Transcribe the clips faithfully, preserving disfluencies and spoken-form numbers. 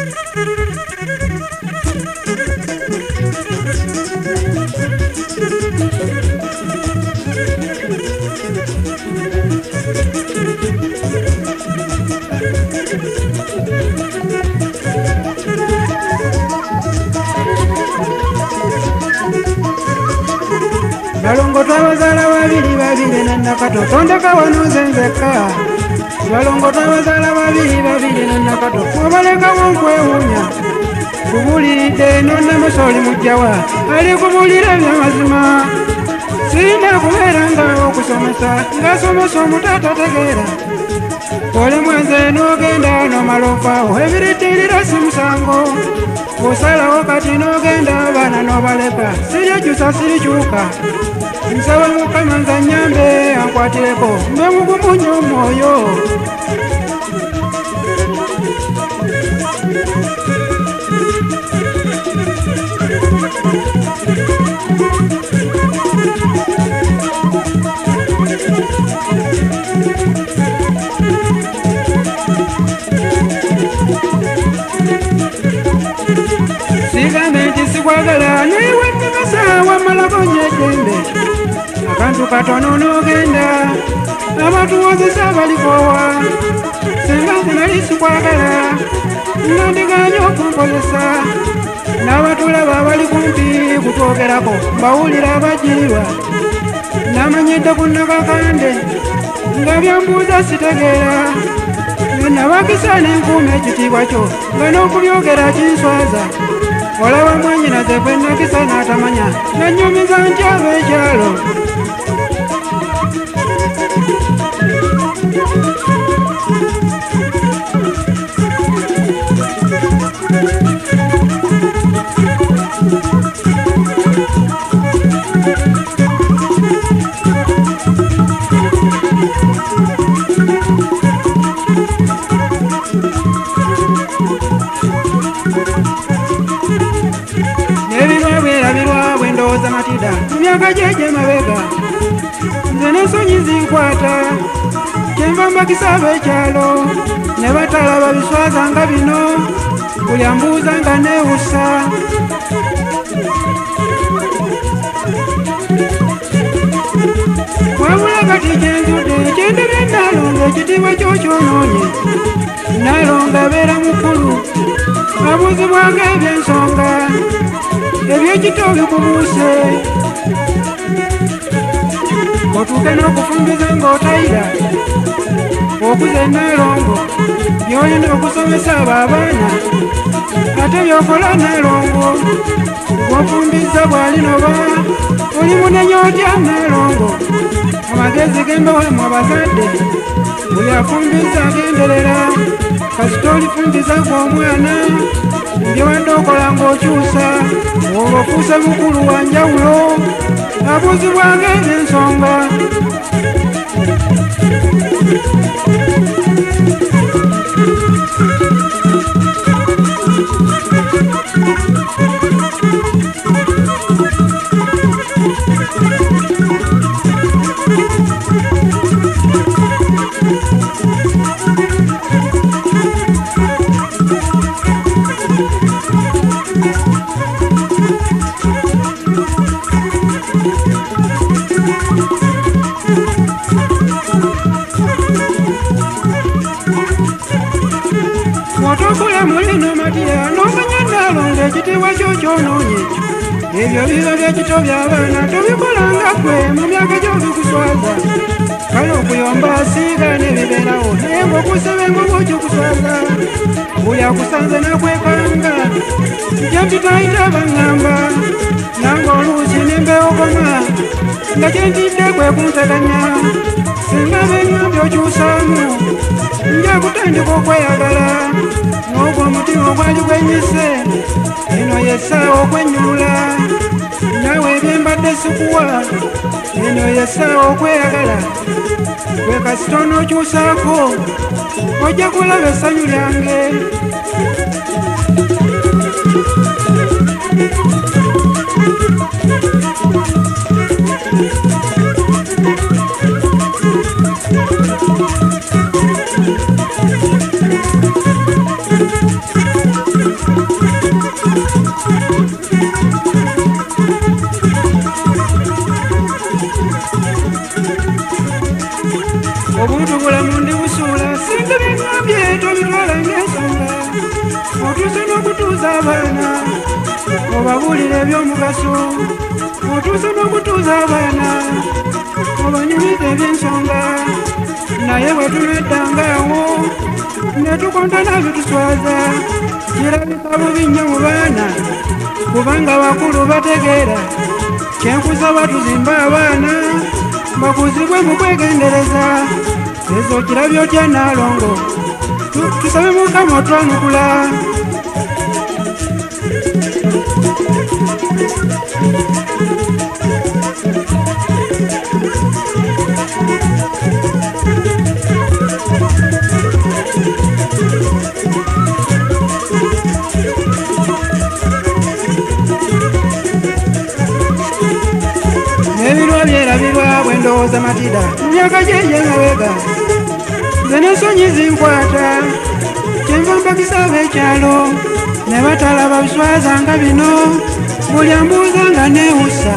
Balongo twabazala babiri babiri nannakato tondeka wano nzenzeka. Balongo twabazala babiri babiri nannakato obalekawo nkwewuunya. Kubulidde nonnamusoli mujjawa ali kubulira ebyamazima. Sirina kubeera nga okusomesa ng'asomesa omutaata tegeera. Ole mwenze n'ogenda n'omala ofaawo ebiriddirira si musango. Osalawo kati n'ogenda abaana n'obaleka siryajusa sirikyuka. Nsaba Mukama nze annyambe ankwatireko mbe mugumu nnyo omwoyo. Sigambe nti sikwagala naye wennimasa wammalako nnyo eddembe. Akantu katono n'ogenda abatuwozesa balikoowa. Singa nze nali sikwagala nandiganye okunkozesa. N'abatulaba abali kumpi kutwogerako mbawulira abajjirirwa. Namanyidde ku nnakakande nga byambuuza sitegeera. Nabakisa n'enkuuma ekitiibwa kyo nga n'okubyogera kinswaza. Olaba mwannyinaze gwe nakisa n'atamanya nannyumiza ntya ab'ekyalo. Matida myaka jeje mabega nze n'ensonyi zinkwata kyenva mbakisa ab'ekyalo ne batalaba biswaza nga bino buli ambuuza nga neewusa. Wabula kati kyenzudde kyendebye Naalongo ekitiibwa kyo kyonoonye. Naalongo abeera mukulu abuuzibwanga eby'ensonga eby'ekito bikubuuse. Otuuke n'okufumbiza ng'otayira okuze Naalongo by'olina okusomesa abo abaana. Ate by'okola Naalongo gw'ofumbiza bw'alinoba oli munenya otya Naalongo. Amagezi g'embawemu abazadde buli afumbiza agenderera kasita olifumbiza gw'omwana byewadde okola ng'okyusa olwo ofuuse mukulu wa njawulo abuuzibwanga eby'ensonga. Otokola mulino Matiya n'omanya Naalongo ekitiibwa kyo kyonoonye. Ebyo biba by'ekito by'abaana tobikolanga ggwe mu myaka gy'obikuswaza. Kale okuyomba asiiga n'ebibeerawo naye ng'okusaba engobo ky'okuswaza. Buli akusanze n'akwekanga nja mpitayita baŋŋamba nange oluusi ne mbeewogoma nga kyentidde kwe kunteganya. Singa beŋŋambye okyusaamu nja kutandika okweyagala n'ogwo omutima ogwali gwenyise. Eno yessaawa okwennyulula naawe ebyembadde sikuwa. Eno yessaawa okweyagala gwe kasita onookyusaako ojja kulaba essanyu lyange. otuuse n'okutuuza abaana obabuulira ebyomugaso otuuse n'okutuuza abaana obanyumiza ebyensonga naye bwe tuneddangaawo ne tukontana bituswaza kirabika bubi nnyo mu baana kubanga bakulu bategeera kyenkusaba tuzimba abaana bakuzibwe mu kwegendereza ezo kirabyo otya Naalongo tusabe Mukama otwanukula nebirwa byerabirwa bwe ndowooza Matida mu myaka gyegye mabega nze n'ensonyi zinkwata kyenva mpakisa ab'ekyalo ne batalaba biswaza nga bino buli ambuuza nga neewusa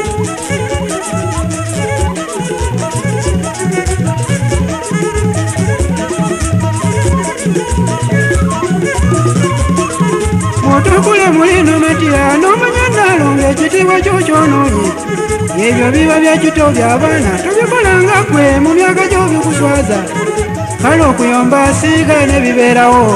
otokule mulino Matira n'omanya Naalongo ekitiibwa kyo kyonoonye ebyo biba byakito by'abaana tobikolanga gwe mu myaka gy'obikuswaza kale okuyomba asiiga ne bibeerawo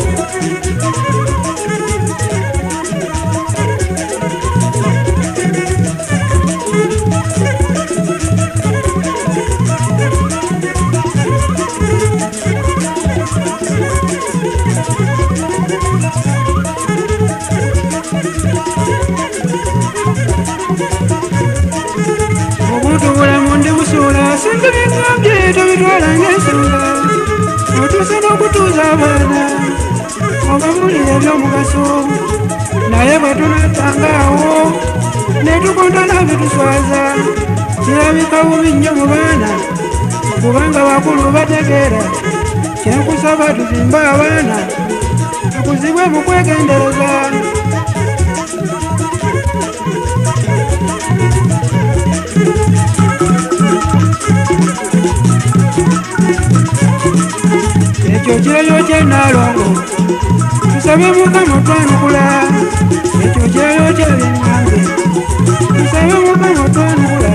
obutubulamu ndi busuula singa bigambye tobitwala ng'ensonga otuuse n'okutuuza abaana obabuulira ebyomugaso naye bwe tunettangaawo ne tukontana bituswaza kirabika bubi nnyo mu baana kubanga bakulu bategeera kyenkusaba tuzimbe abaana tukuzibwe mu kwegendereza ekyo kirabyo kye Naalongo tusabe Mukama otwanukula ekyo kirabyo kye byengambe tusabe Mukama otwanukula